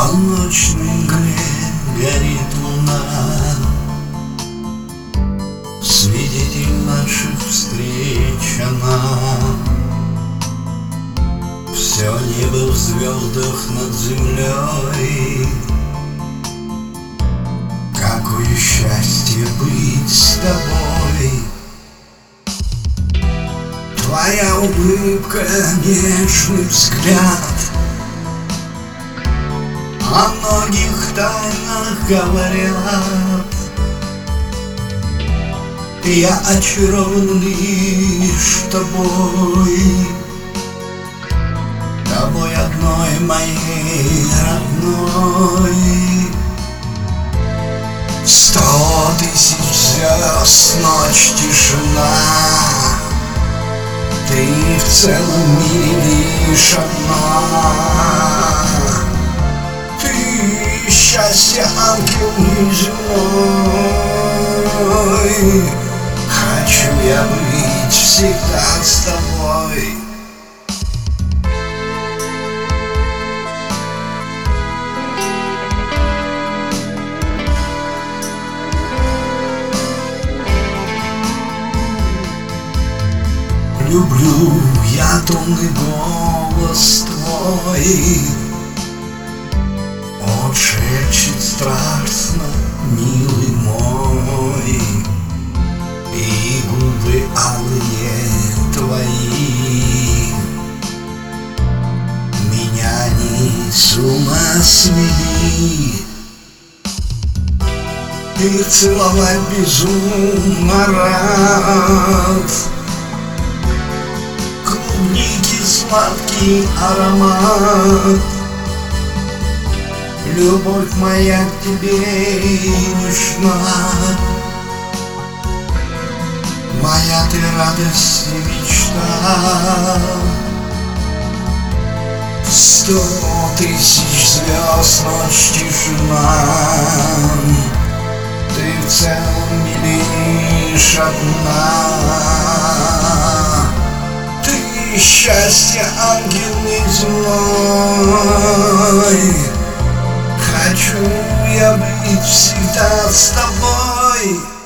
В ночной мгле горит луна, свидетель наших встреч она. Все небо в звездах над землей. Какое счастье быть с тобой! Твоя улыбка, нежный взгляд о многих тайнах говорят. Я очарован лишь тобой, тобой одной моей родной. 100 тысяч звезд, ночь, тишина, ты в целом мире лишь одна. Ты счастье, ангел неземной. Хочу я быть всегда с тобой. Люблю я томный голос твой, он шепчет страстно, милый мой, и губы алые твои меня не с ума свели. Их целовать безумно рад, клубники сладкий аромат. Любовь моя к тебе нужна, моя ты радость и мечта. 100 тысяч звезд, ночь, тишина, ты в целом мире лишь одна. Ты счастье, ангел неземной. Хочу я быть всегда с тобой.